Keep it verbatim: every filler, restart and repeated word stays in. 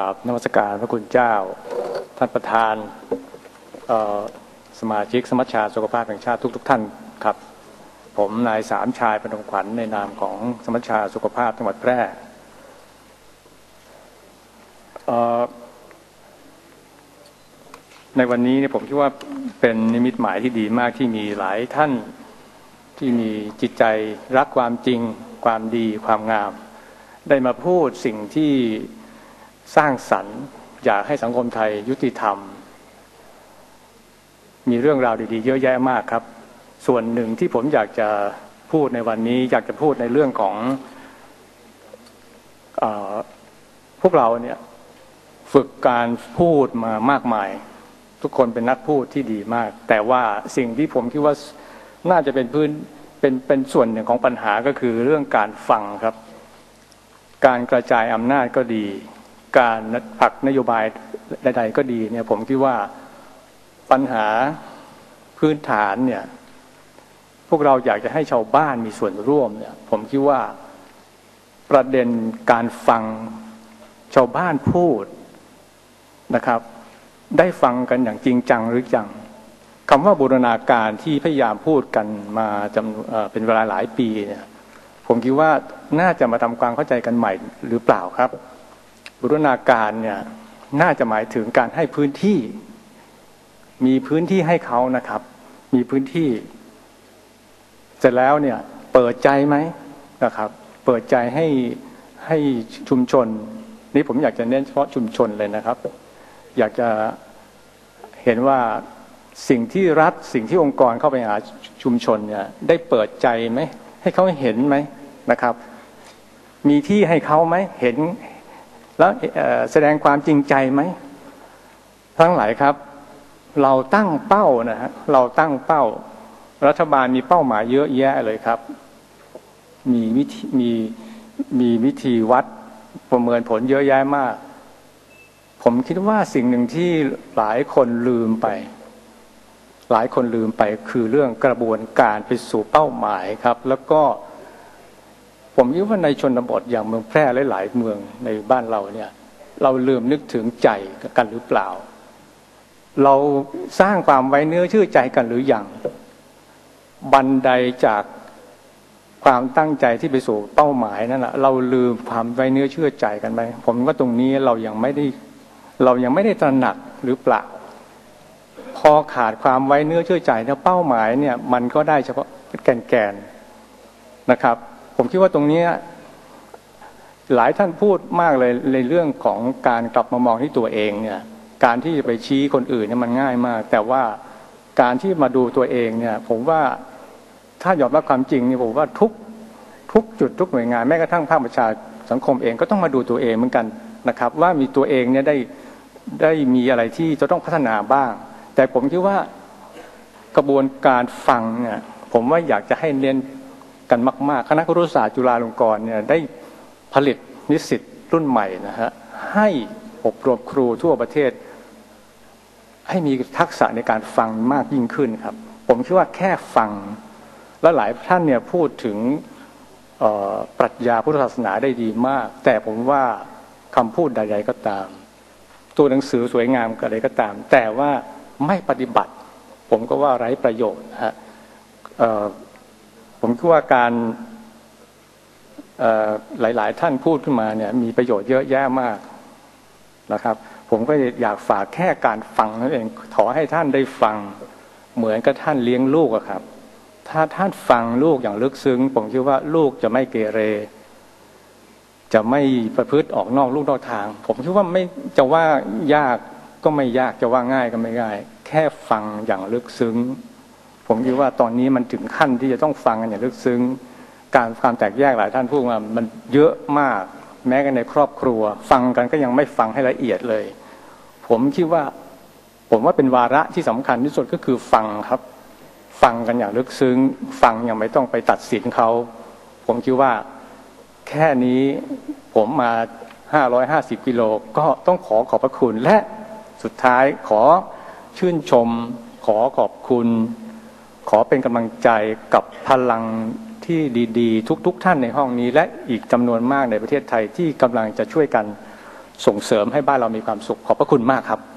ราบนมัสการพระคุณเจ้าท่านประธานสมาชิกสมัชชาสุขภาพแห่งชาติทุกๆ ท่านครับผมนายสามชายพนมขวัญในนามของสมัชชาสุขภาพจังหวัดแพร่ในวันนี้เนี่ยผมคิดว่าเป็นนิมิตหมายที่ดีมากที่มีหลายท่านที่มีจิตใจรักความจริงความดีความงามได้มาพูดสิ่งที่สร้างสรรค์อยากให้สังคมไทยยุติธรรมมีเรื่องราวดีๆเยอะแยะมากครับส่วนหนึ่งที่ผมอยากจะพูดในวันนี้อยากจะพูดในเรื่องของเอ่อพวกเราเนี่ยฝึกการพูดมามากมายทุกคนเป็นนักพูดที่ดีมากแต่ว่าสิ่งที่ผมคิดว่าน่าจะเป็นพื้นเป็นเป็นส่วนหนึ่งของปัญหาก็คือเรื่องการฟังครับการกระจายอำนาจก็ดีการผลักนโยบายใดๆก็ดีเนี่ยผมคิดว่าปัญหาพื้นฐานเนี่ยพวกเราอยากจะให้ชาวบ้านมีส่วนร่วมเนี่ยผมคิดว่าประเด็นการฟังชาวบ้านพูดนะครับได้ฟังกันอย่างจริงจังหรือยังคำว่าบูรณาการที่พยายามพูดกันมาจำเป็นเวลาหลายปีเนี่ยผมคิดว่าน่าจะมาทำความเข้าใจกันใหม่หรือเปล่าครับบูรณาการเนี่ยน่าจะหมายถึงการให้พื้นที่มีพื้นที่ให้เขานะครับมีพื้นที่เสร็จแล้วเนี่ยเปิดใจไหมนะครับเปิดใจให้ให้ชุมชนนี่ผมอยากจะเน้นเฉพาะชุมชนเลยนะครับอยากจะเห็นว่าสิ่งที่รัฐสิ่งที่องค์กรเข้าไปหาชุมชนเนี่ยได้เปิดใจไหมให้เขาเห็นไหมนะครับมีที่ให้เขาไหมเห็นแล้วแสดงความจริงใจไหมทั้งหลายครับเราตั้งเป้านะฮะเราตั้งเป้ารัฐบาลมีเป้าหมายเยอะแยะเลยครับมีวิธีมีมีวิธีวัดประเมินผลเยอะแยะมากผมคิดว่าสิ่งหนึ่งที่หลายคนลืมไปหลายคนลืมไปคือเรื่องกระบวนการไปสู่เป้าหมายครับแล้วก็ผมคิดว่าในชนบทอย่างเมืองแพร่หลายๆเมืองในบ้านเราเนี่ยเราลืมนึกถึงใจกันหรือเปล่าเราสร้างความไว้เนื้อเชื่อใจกันหรือยังบันไดจากความตั้งใจที่ไปสู่เป้าหมายนั่นแหละเราลืมความไว้เนื้อเชื่อใจกันไหมผมว่าตรงนี้เรายังไม่ได้เรายังไม่ได้ตระหนักหรือเปล่าพอขาดความไว้เนื้อเชื่อใจแล้วเป้าหมายเนี่ยมันก็ได้เฉพาะแกนๆนะครับผมคิดว่าตรงนี้หลายท่านพูดมากเลยในเรื่องของการกลับมามองที่ตัวเองเนี่ยการที่จะไปชี้คนอื่นเนี่ยมันง่ายมากแต่ว่าการที่มาดูตัวเองเนี่ยผมว่าถ้ายอมรับความจริงเนี่ยผมว่าทุกทุกจุดทุกหน่วยงานแม้กระทั่งภาคประชาสังคมเองก็ต้องมาดูตัวเองเหมือนกันนะครับว่ามีตัวเองเนี่ยได้ได้มีอะไรที่จะต้องพัฒนาบ้างแต่ผมคิดว่ากระบวนการฟังเนี่ยผมว่าอยากจะให้เน้นกันมากๆคณะครุศาสตร์จุฬาลงกรณ์เนี่ยได้ผลิตนิสิตรุ่นใหม่นะฮะให้อบรมครูทั่วประเทศให้มีทักษะในการฟังมากยิ่งขึ้นครับผมคิดว่าแค่ฟังและหลายท่านเนี่ยพูดถึงปรัชญาพุทธศาสนาได้ดีมากแต่ผมว่าคำพูดใดๆก็ตามตัวหนังสือสวยงามอะไรก็ตามแต่ว่าไม่ปฏิบัติผมก็ว่าไร้ประโยชน์ฮะผมคิดว่าการหลายๆท่านพูดขึ้นมาเนี่ยมีประโยชน์เยอะแยะมากนะครับผมก็อยากฝากแค่การฟังนั่นเองขอให้ท่านได้ฟังเหมือนกับท่านเลี้ยงลูกอะครับถ้าท่านฟังลูกอย่างลึกซึ้งผมคิดว่าลูกจะไม่เกเรจะไม่ประพฤติออกนอกลูกนอกทางผมคิดว่าไม่จะว่ายากก็ไม่ยากจะว่าง่ายก็ไม่ง่ายแค่ฟังอย่างลึกซึ้งผมคิดว่าตอนนี้มันถึงขั้นที่จะต้องฟังกันอย่างลึกซึ้งการความแตกแยกหลายท่านพูดมามันเยอะมากแม้กันในครอบครัวฟังกันก็ยังไม่ฟังให้ละเอียดเลยผมคิดว่าผมว่าเป็นวาระที่สำคัญที่สุดก็คือฟังครับฟังกันอย่างลึกซึ้งฟังยังไม่ต้องไปตัดสินเขาผมคิดว่าแค่นี้ผมมาห้าร้อยห้าสิบกิโลก็ต้องขอขอบพระคุณและสุดท้ายขอชื่นชมขอขอบคุณขอเป็นกำลังใจกับพลังที่ดีๆทุกๆท่านในห้องนี้และอีกจำนวนมากในประเทศไทยที่กำลังจะช่วยกันส่งเสริมให้บ้านเรามีความสุขขอบพระคุณมากครับ